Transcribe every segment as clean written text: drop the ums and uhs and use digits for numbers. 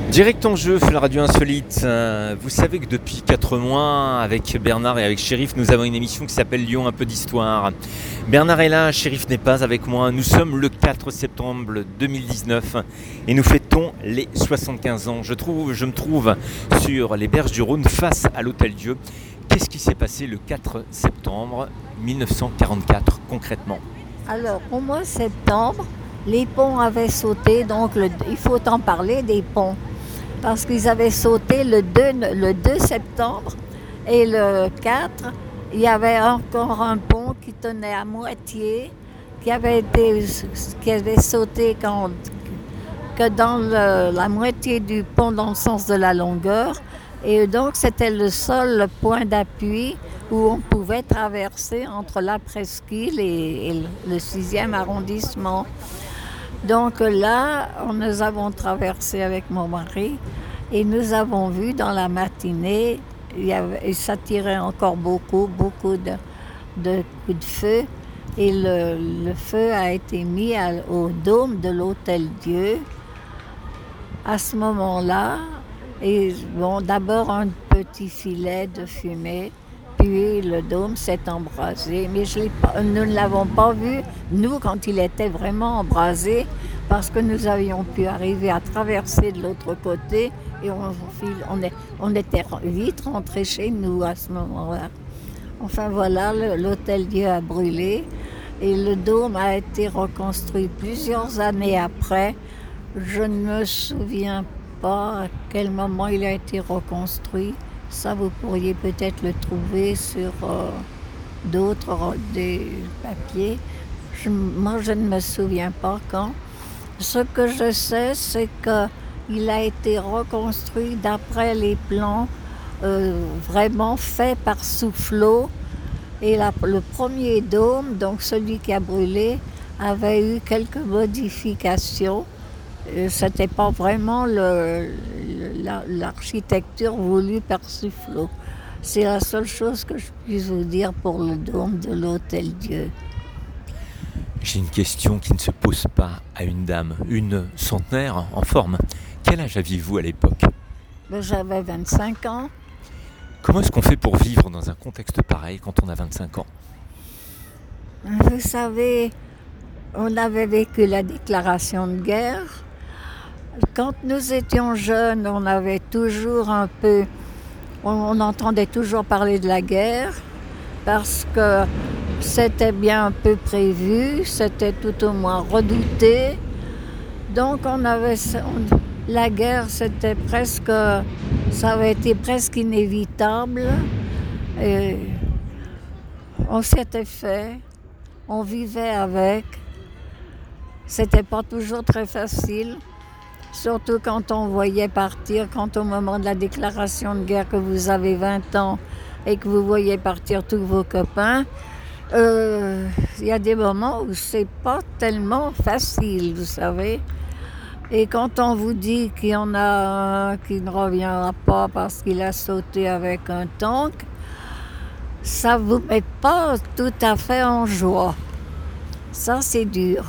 Direct en jeu, la radio insolite. Vous savez que depuis 4 mois, avec Bernard et avec Chérif, nous avons une émission qui s'appelle Lyon, un peu d'histoire. Bernard est là, Chérif n'est pas avec moi. Nous sommes le 4 septembre 2019 et nous fêtons les 75 ans. Je me trouve sur les berges du Rhône face à l'Hôtel-Dieu. Qu'est-ce qui s'est passé le 4 septembre 1944 concrètement ? Alors, au mois de septembre, les ponts avaient sauté, donc il faut en parler des ponts. Parce qu'ils avaient sauté le 2 septembre et le 4, il y avait encore un pont qui tenait à moitié, qui avait sauté que dans la moitié du pont dans le sens de la longueur. Et donc, c'était le seul point d'appui où on pouvait traverser entre la presqu'île et le 6e arrondissement. Donc là, nous avons traversé avec mon mari et nous avons vu dans la matinée, ça tirait encore beaucoup de coups de feu. Et le feu a été mis au dôme de l'Hôtel-Dieu. À ce moment-là, et bon, d'abord un petit filet de fumée, puis le dôme s'est embrasé. Mais nous ne l'avons pas vu, nous, quand il était vraiment embrasé, parce que nous avions pu arriver à traverser de l'autre côté et on était vite rentrés chez nous à ce moment-là. Enfin voilà, l'Hôtel-Dieu a brûlé et le dôme a été reconstruit plusieurs années après. Je ne me souviens pas à quel moment il a été reconstruit. Ça, vous pourriez peut-être le trouver sur des papiers. Moi, je ne me souviens pas quand. Ce que je sais, c'est qu'il a été reconstruit d'après les plans vraiment faits par Soufflot. Et le premier dôme, donc celui qui a brûlé, avait eu quelques modifications. C'était pas vraiment l'architecture voulue par Soufflot. C'est la seule chose que je puisse vous dire pour le dôme de l'Hôtel-Dieu. J'ai une question qui ne se pose pas à une dame, une centenaire en forme. Quel âge aviez-vous à l'époque ? J'avais 25 ans. Comment est-ce qu'on fait pour vivre dans un contexte pareil quand on a 25 ans ? Vous savez, on avait vécu la déclaration de guerre. Quand nous étions jeunes, on avait toujours on entendait toujours parler de la guerre parce que c'était bien un peu prévu, c'était tout au moins redouté. Donc la guerre, ça avait été presque inévitable. Et on s'était fait, on vivait avec. C'était pas toujours très facile. Surtout quand on voyait partir, quand au moment de la déclaration de guerre que vous avez 20 ans et que vous voyez partir tous vos copains, il y a des moments où c'est pas tellement facile, vous savez. Et quand on vous dit qu'il y en a un qui ne reviendra pas parce qu'il a sauté avec un tank, ça vous met pas tout à fait en joie. Ça, c'est dur.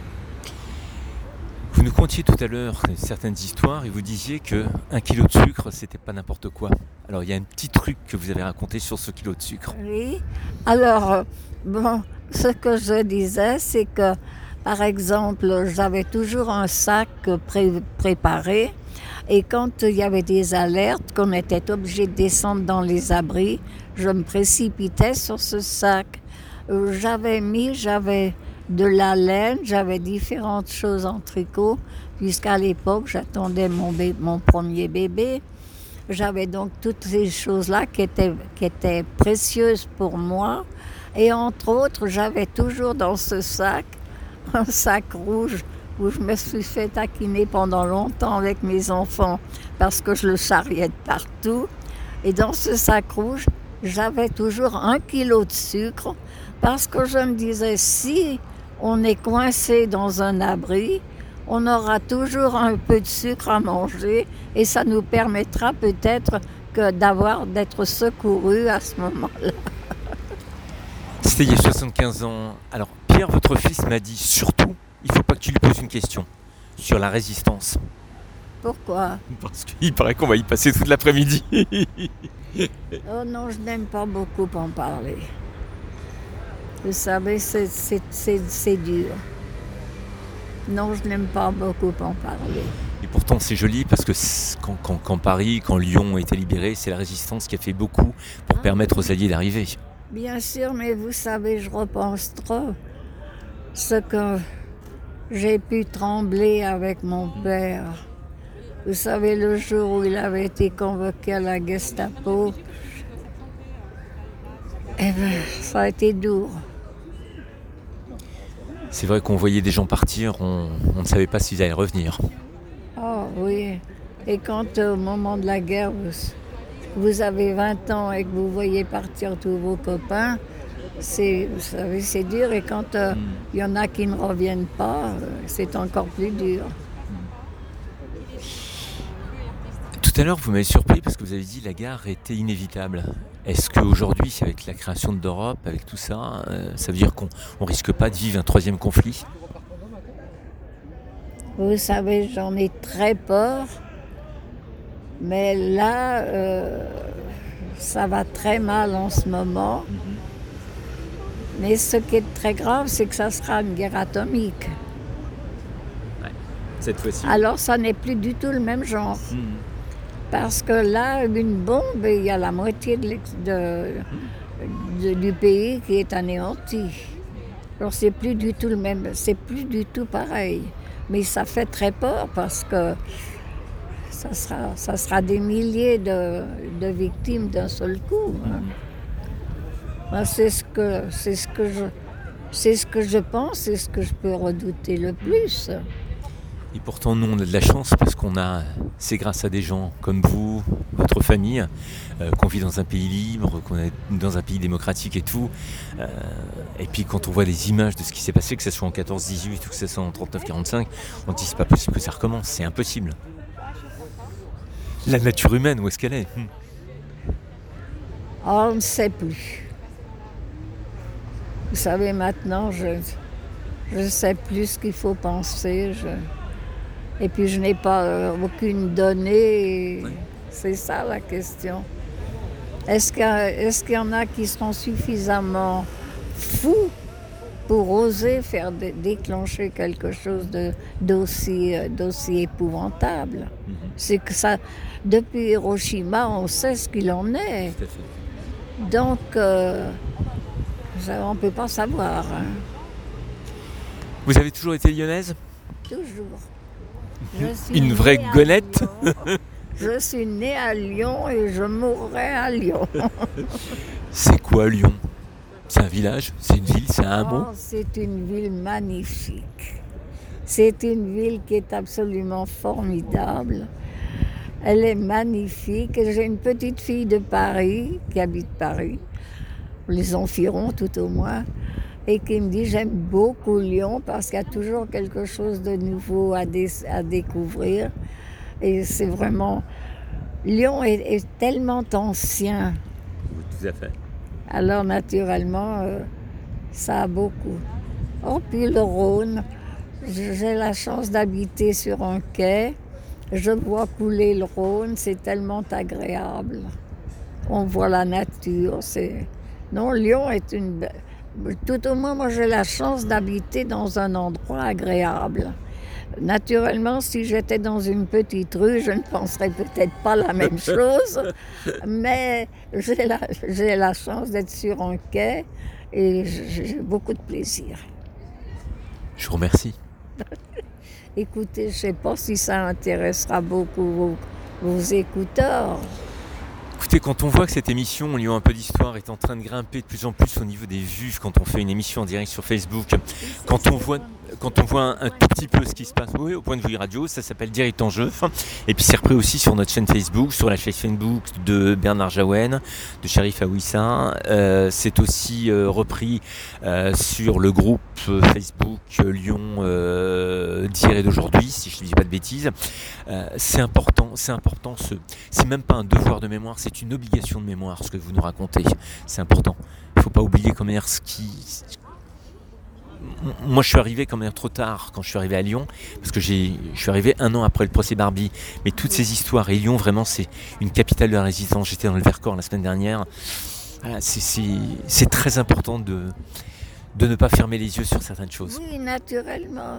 Vous nous contiez tout à l'heure certaines histoires et vous disiez qu'un kilo de sucre, c'était pas n'importe quoi. Alors il y a un petit truc que vous avez raconté sur ce kilo de sucre. Oui, alors, ce que je disais, c'est que, par exemple, j'avais toujours un sac préparé et quand il y avait des alertes, qu'on était obligé de descendre dans les abris, je me précipitais sur ce sac. J'avais de la laine, j'avais différentes choses en tricot, puisqu'à l'époque, j'attendais mon premier bébé. J'avais donc toutes ces choses-là qui étaient précieuses pour moi. Et entre autres, j'avais toujours dans ce sac, un sac rouge, où je me suis fait taquiner pendant longtemps avec mes enfants, parce que je le charriais de partout. Et dans ce sac rouge, j'avais toujours 1 kilo de sucre, parce que je me disais, si on est coincé dans un abri, on aura toujours un peu de sucre à manger et ça nous permettra peut-être d'être secourus à ce moment-là. C'était il y a 75 ans. Alors Pierre, votre fils, m'a dit surtout, il ne faut pas que tu lui poses une question sur la résistance. Pourquoi? Parce qu'il paraît qu'on va y passer toute l'après-midi. Oh non, je n'aime pas beaucoup en parler. Vous savez, c'est dur. Non, je n'aime pas beaucoup en parler. Et pourtant c'est joli parce que quand Paris, quand Lyon a été libéré, c'est la résistance qui a fait beaucoup pour permettre aux Alliés d'arriver. Bien sûr, mais vous savez, je repense trop. Ce que j'ai pu trembler avec mon père. Vous savez, le jour où il avait été convoqué à la Gestapo, eh bien, ça a été dur. C'est vrai qu'on voyait des gens partir, on ne savait pas s'ils allaient revenir. Oh oui, et quand au moment de la guerre, vous avez 20 ans et que vous voyez partir tous vos copains, vous savez, c'est dur. Et quand il y en a qui ne reviennent pas, c'est encore plus dur. Tout à l'heure, vous m'avez surpris parce que vous avez dit que la guerre était inévitable. Est-ce qu'aujourd'hui, avec la création d'Europe, avec tout ça, ça veut dire qu'on ne risque pas de vivre un troisième conflit ? Vous savez, j'en ai très peur. Mais là, ça va très mal en ce moment. Mais ce qui est très grave, c'est que ça sera une guerre atomique. Ouais, cette fois-ci. Alors, ça n'est plus du tout le même genre. Parce que là, une bombe, il y a la moitié du pays qui est anéanti. Alors, c'est plus du tout le même, c'est plus du tout pareil. Mais ça fait très peur parce que ça sera des milliers de victimes d'un seul coup. Hein. Moi, c'est ce que je pense, c'est ce que je peux redouter le plus. Et pourtant, nous, on a de la chance parce c'est grâce à des gens comme vous, votre famille, qu'on vit dans un pays libre, qu'on est dans un pays démocratique et tout. Et puis, quand on voit des images de ce qui s'est passé, que ce soit en 14-18 ou que ce soit en 39-45, on dit c'est pas possible que ça recommence, c'est impossible. La nature humaine, où est-ce qu'elle est ? On ne sait plus. Vous savez, maintenant, je ne sais plus ce qu'il faut penser. Et puis, je n'ai pas aucune donnée. Oui. C'est ça la question. Est-ce qu'il y en a qui seront suffisamment fous pour oser faire déclencher quelque chose d'aussi épouvantable? C'est que ça, depuis Hiroshima, on sait ce qu'il en est. Donc, on ne peut pas savoir. Hein. Vous avez toujours été lyonnaise ? Toujours. Une vraie gonette. Je suis née à Lyon et je mourrai à Lyon. C'est quoi Lyon ? C'est un village ? C'est une ville ? C'est un hameau ? C'est une ville magnifique. C'est une ville qui est absolument formidable. Elle est magnifique. J'ai une petite fille de Paris, qui habite Paris, les environs tout au moins, et qui me dit j'aime beaucoup Lyon parce qu'il y a toujours quelque chose de nouveau à découvrir. Et c'est vraiment... Lyon est tellement ancien. Tout à fait. Alors naturellement, ça a beaucoup. Oh, puis le Rhône, j'ai la chance d'habiter sur un quai. Je vois couler le Rhône, c'est tellement agréable. On voit la nature. Non, Lyon est une... Tout au moins, moi, j'ai la chance d'habiter dans un endroit agréable. Naturellement, si j'étais dans une petite rue, je ne penserais peut-être pas la même chose, mais j'ai la chance d'être sur un quai et j'ai beaucoup de plaisir. Je vous remercie. Écoutez, je ne sais pas si ça intéressera beaucoup vos écouteurs. Écoutez, quand on voit que cette émission, Lyon un peu d'histoire, est en train de grimper de plus en plus au niveau des vues, quand on fait une émission en direct sur Facebook, quand on voit un tout petit peu ce qui se passe, oui, au Point de vue radio, ça s'appelle Direct en jeu. Et puis c'est repris aussi sur notre chaîne Facebook, sur la chaîne Facebook de Bernard Jaouen, de Cherif Aouissa. C'est aussi repris sur le groupe Facebook Lyon d'hier et d'aujourd'hui, si je ne dis pas de bêtises. C'est important. C'est même pas un devoir de mémoire, c'est une obligation de mémoire ce que vous nous racontez. C'est important. Il ne faut pas oublier comment ce qui... moi je suis arrivé quand même trop tard quand je suis arrivé à Lyon, parce que je suis arrivé 1 an après le procès Barbie. Mais toutes ces histoires, et Lyon vraiment c'est une capitale de la résistance. J'étais dans le Vercors la semaine dernière. Voilà, c'est très important de ne pas fermer les yeux sur certaines choses. Oui, naturellement,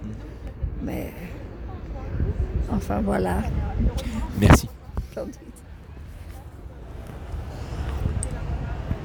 mais enfin voilà. Merci.